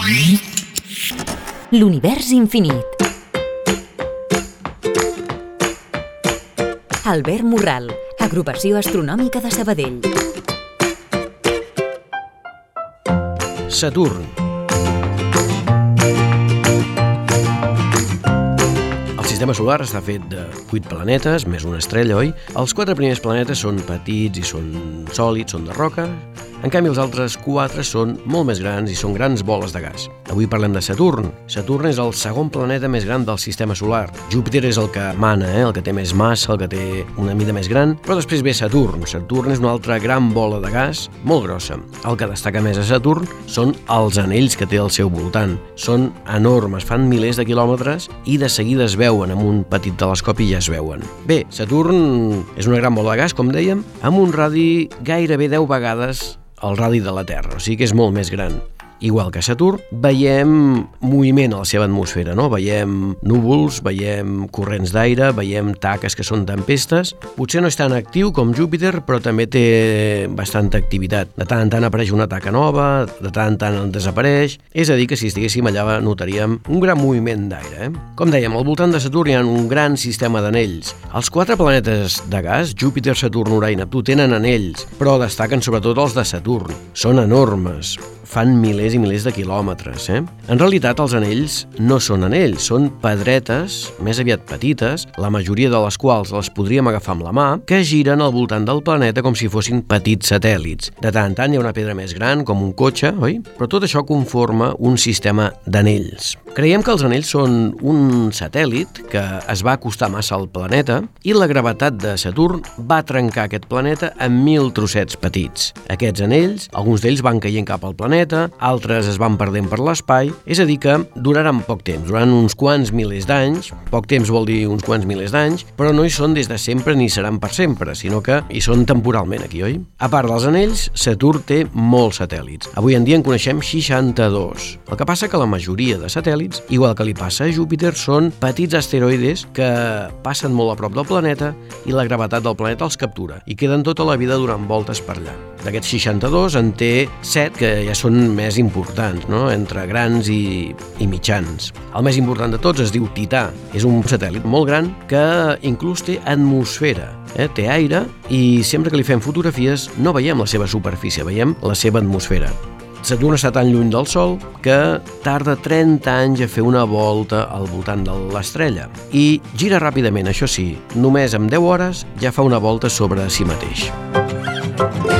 L'univers infinit. Albert Morral, Agrupació Astronòmica de Sabadell. Saturn. El sistema solar està fet de 8 planetes, més una estrella, oi? Els 4 primers planetes són petits i són sòlids, són de roca. En canvi, els altres 4 són molt més grans i són grans boles de gas. Avui parlem de Saturn. Saturn és el segon planeta més gran del sistema solar. Júpiter és el que mana, el que té més massa, el que té una mida més gran, però després ve Saturn. Saturn és una altra gran bola de gas, molt grossa. El que destaca més a Saturn són els anells que té al seu voltant. Són enormes, fan milers de quilòmetres i de seguida es veuen amb un petit telescopi i ja es veuen. Bé, Saturn és una gran bola de gas, com dèiem, amb un radi gairebé 10 vegades el radi de la Terra, o sigui que és molt més gran. Igual que Saturn, veiem moviment a la seva atmosfera, no? Veiem núvols, veiem corrents d'aire, veiem taques que són tempestes. Potser no és tan actiu com Júpiter, però també té bastanta activitat. De tant en tant apareix una taca nova, de tant en tant en desapareix. És a dir, que si estiguéssim allà notaríem un gran moviment d'aire. Com dèiem, al voltant de Saturn hi ha un gran sistema d'anells. Els 4 planetes de gas, Júpiter, Saturn, Urà i Neptú, tenen anells, però destaquen sobretot els de Saturn. Són enormes, fan milers i milers de quilòmetres. En realitat, els anells no són anells, són pedretes, més aviat petites, la majoria de les quals les podríem agafar amb la mà, que giren al voltant del planeta com si fossin petits satèl·lits. De tant en tant hi ha una pedra més gran, com un cotxe, oi? Però tot això conforma un sistema d'anells. Creiem que els anells són un satèl·lit que es va acostar massa al planeta i la gravetat de Saturn va trencar aquest planeta en 1.000 trossets petits. Aquests anells, alguns d'ells van caient cap al planeta, altres es van perdent per l'espai, és a dir que duraran poc temps, duraran uns quants milers d'anys, poc temps vol dir uns quants milers d'anys, però no hi són des de sempre ni seran per sempre, sinó que hi són temporalment aquí, oi? A part dels anells, Saturn té molts satèl·lits. Avui en dia en coneixem 62. El que passa que la majoria de satèl·lits, igual que li passa a Júpiter, són petits asteroides que passen molt a prop del planeta i la gravetat del planeta els captura i queden tota la vida donant voltes per allà. D'aquests 62 en té 7 que ja són més importants, no? Entre grans i mitjans. El més important de tots es diu Tità. És un satèl·lit molt gran que inclús té atmosfera, té aire i sempre que li fem fotografies no veiem la seva superfície, veiem la seva atmosfera. Saturn està tan lluny del Sol que tarda 30 anys a fer una volta al voltant de l'estrella i gira ràpidament, això sí, només en 10 hores ja fa una volta sobre si mateix.